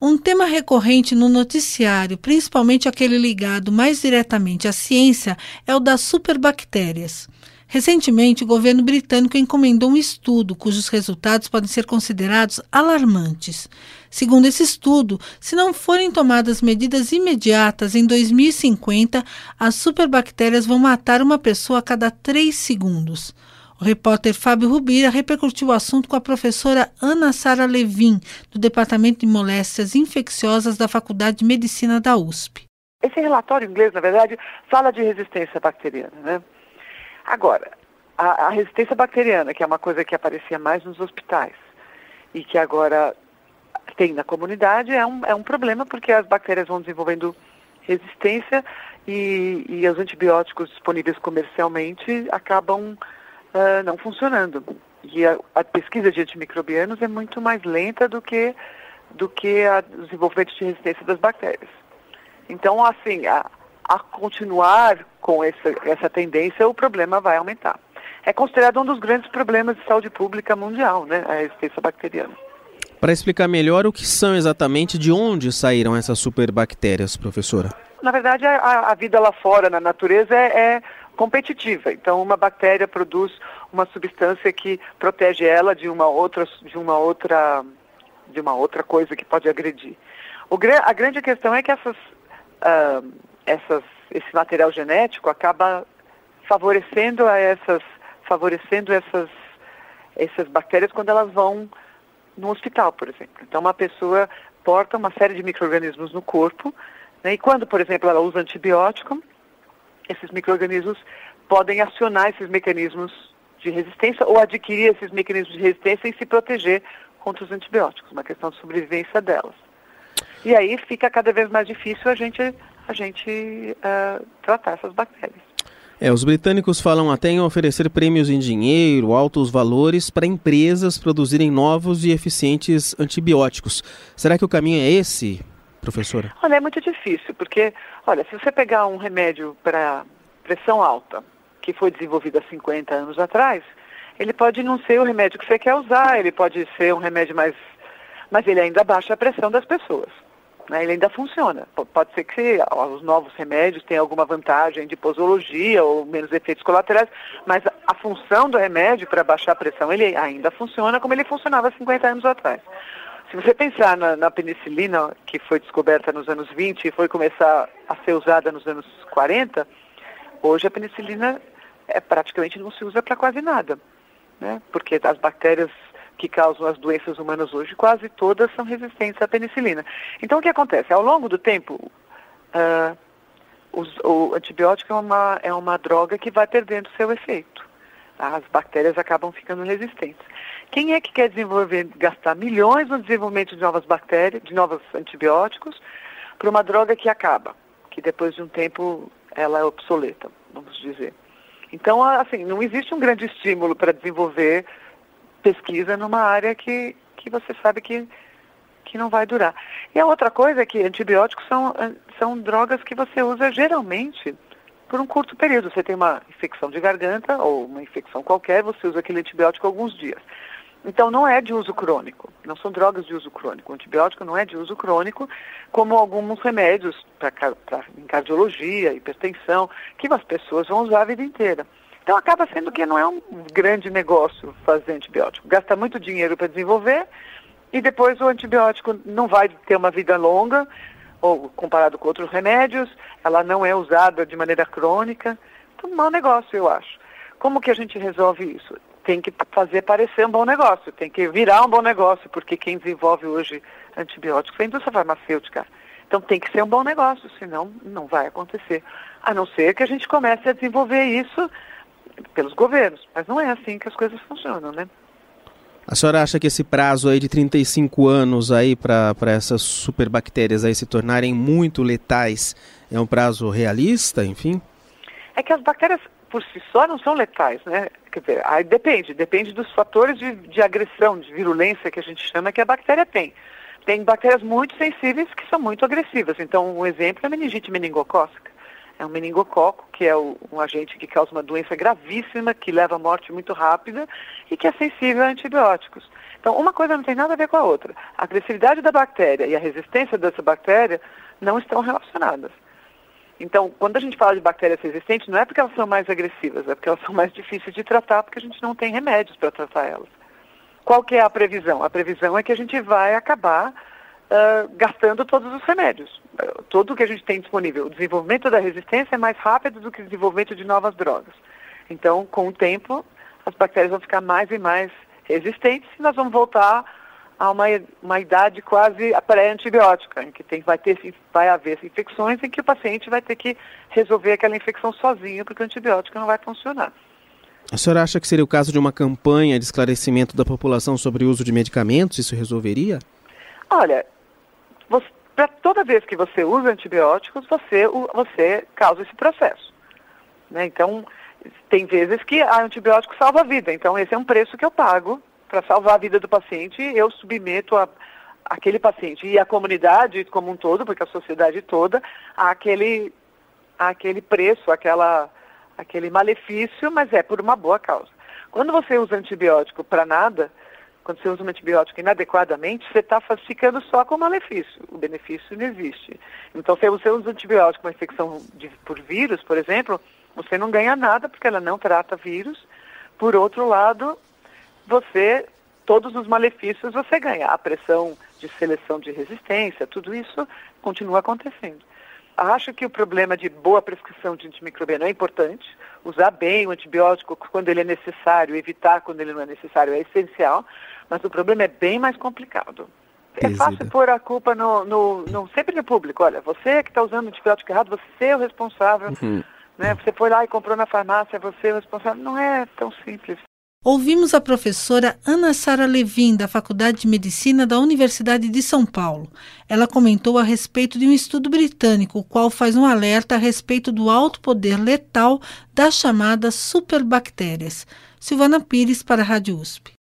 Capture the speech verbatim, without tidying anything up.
Um tema recorrente no noticiário, principalmente aquele ligado mais diretamente à ciência, é o das superbactérias. Recentemente, o governo britânico encomendou um estudo cujos resultados podem ser considerados alarmantes. Segundo esse estudo, se não forem tomadas medidas imediatas, em dois mil e cinquenta, as superbactérias vão matar uma pessoa a cada três segundos. O repórter Fábio Rubira repercutiu o assunto com a professora Ana Sara Levin, do Departamento de Moléstias Infecciosas da Faculdade de Medicina da U S P. Esse relatório inglês, na verdade, fala de resistência bacteriana, né? Agora, a, a resistência bacteriana, que é uma coisa que aparecia mais nos hospitais e que agora tem na comunidade, é um, é um problema porque as bactérias vão desenvolvendo resistência e, e os antibióticos disponíveis comercialmente acabam Uh, não funcionando. E a, a pesquisa de antimicrobianos é muito mais lenta do que, do que a, o desenvolvimento de resistência das bactérias. Então, assim, a, a continuar com essa, essa tendência, o problema vai aumentar. É considerado um dos grandes problemas de saúde pública mundial, né, a resistência bacteriana. Para explicar melhor o que são exatamente, de onde saíram essas superbactérias, professora? Na verdade, a, a vida lá fora, na natureza, é, é competitiva. Então, uma bactéria produz uma substância que protege ela de uma outra, de uma outra, de uma outra coisa que pode agredir. O, a grande questão é que essas, uh, essas, esse material genético acaba favorecendo a essas, favorecendo essas, essas bactérias quando elas vão no hospital, por exemplo. Então, uma pessoa porta uma série de micro-organismos no corpo, né, e quando, por exemplo, ela usa antibiótico, esses micro-organismos podem acionar esses mecanismos de resistência ou adquirir esses mecanismos de resistência e se proteger contra os antibióticos, uma questão de sobrevivência delas. E aí fica cada vez mais difícil a gente, a gente uh, tratar essas bactérias. É, os britânicos falam até em oferecer prêmios em dinheiro, altos valores, para empresas produzirem novos e eficientes antibióticos. Será que o caminho é esse, professora? Olha, é muito difícil, porque, olha, se você pegar um remédio para pressão alta, que foi desenvolvido há cinquenta anos atrás, ele pode não ser o remédio que você quer usar, ele pode ser um remédio mais... mas ele ainda baixa a pressão das pessoas, né? Ele ainda funciona. P- pode ser que ó, os novos remédios tenham alguma vantagem de posologia ou menos efeitos colaterais, mas a, a função do remédio para baixar a pressão, ele ainda funciona como ele funcionava há cinquenta anos atrás. Se você pensar na, na penicilina, que foi descoberta nos anos vinte e foi começar a ser usada nos anos quarenta, hoje a penicilina é, praticamente não se usa para quase nada, né? Porque as bactérias que causam as doenças humanas hoje, quase todas são resistentes à penicilina. Então, o que acontece? Ao longo do tempo, uh, os, o antibiótico é uma, é uma droga que vai perdendo seu efeito. As bactérias acabam ficando resistentes. Quem é que quer desenvolver, gastar milhões no desenvolvimento de novas bactérias, de novos antibióticos, para uma droga que acaba, que depois de um tempo ela é obsoleta, vamos dizer. Então, assim, não existe um grande estímulo para desenvolver pesquisa numa área que, que você sabe que, que não vai durar. E a outra coisa é que antibióticos são, são drogas que você usa geralmente por um curto período. Você tem uma infecção de garganta ou uma infecção qualquer, você usa aquele antibiótico alguns dias. Então não é de uso crônico, não são drogas de uso crônico. O antibiótico não é de uso crônico, como alguns remédios para em cardiologia, hipertensão, que as pessoas vão usar a vida inteira. Então acaba sendo que não é um grande negócio fazer antibiótico. Gasta muito dinheiro para desenvolver e depois o antibiótico não vai ter uma vida longa, ou comparado com outros remédios, ela não é usada de maneira crônica. Então é um mau negócio, eu acho. Como que a gente resolve isso? Tem que fazer parecer um bom negócio, tem que virar um bom negócio, porque quem desenvolve hoje antibióticos é a indústria farmacêutica. Então tem que ser um bom negócio, senão não vai acontecer. A não ser que a gente comece a desenvolver isso pelos governos, mas não é assim que as coisas funcionam, né? A senhora acha que esse prazo aí de trinta e cinco anos aí para essas superbactérias aí se tornarem muito letais é um prazo realista, enfim? É que as bactérias por si só não são letais, né? Quer dizer, aí depende, depende dos fatores de, de agressão, de virulência que a gente chama que a bactéria tem. Tem bactérias muito sensíveis que são muito agressivas. Então, um exemplo é a meningite meningocócica. É um meningococo, que é o, um agente que causa uma doença gravíssima, que leva à morte muito rápida e que é sensível a antibióticos. Então, uma coisa não tem nada a ver com a outra. A agressividade da bactéria e a resistência dessa bactéria não estão relacionadas. Então, quando a gente fala de bactérias resistentes, não é porque elas são mais agressivas, é porque elas são mais difíceis de tratar, porque a gente não tem remédios para tratar elas. Qual que é a previsão? A previsão é que a gente vai acabar Uh, gastando todos os remédios. Uh, tudo que a gente tem disponível. O desenvolvimento da resistência é mais rápido do que o desenvolvimento de novas drogas. Então, com o tempo, as bactérias vão ficar mais e mais resistentes e nós vamos voltar a uma, uma idade quase pré-antibiótica, em que tem, vai, ter, vai haver infecções em que o paciente vai ter que resolver aquela infecção sozinho, porque o antibiótico não vai funcionar. A senhora acha que seria o caso de uma campanha de esclarecimento da população sobre o uso de medicamentos? Isso resolveria? Olha, para toda vez que você usa antibióticos, você, você causa esse processo. Né? Então, tem vezes que a antibiótico salva a vida. Então, esse é um preço que eu pago para salvar a vida do paciente. Eu submeto a, aquele paciente e a comunidade como um todo, porque a sociedade toda, àquele, àquele preço, àquela, àquele malefício, mas é por uma boa causa. Quando você usa antibiótico para nada, quando você usa um antibiótico inadequadamente, você está ficando só com o malefício. O benefício não existe. Então, se você usa antibiótico para uma infecção de, por vírus, por exemplo, você não ganha nada porque ela não trata vírus. Por outro lado, você, todos os malefícios você ganha. A pressão de seleção de resistência, tudo isso continua acontecendo. Acho que o problema de boa prescrição de antimicrobiano é importante. Usar bem o antibiótico quando ele é necessário, evitar quando ele não é necessário é essencial, mas o problema é bem mais complicado. É fácil pôr a culpa no, no, no, sempre no público. Olha, você que está usando antibiótico errado, você é o responsável. Uhum. Né? Você foi lá e comprou na farmácia, você é o responsável. Não é tão simples. Ouvimos a professora Ana Sara Levin, da Faculdade de Medicina da Universidade de São Paulo. Ela comentou a respeito de um estudo britânico, o qual faz um alerta a respeito do alto poder letal das chamadas superbactérias. Silvana Pires, para a Rádio U S P.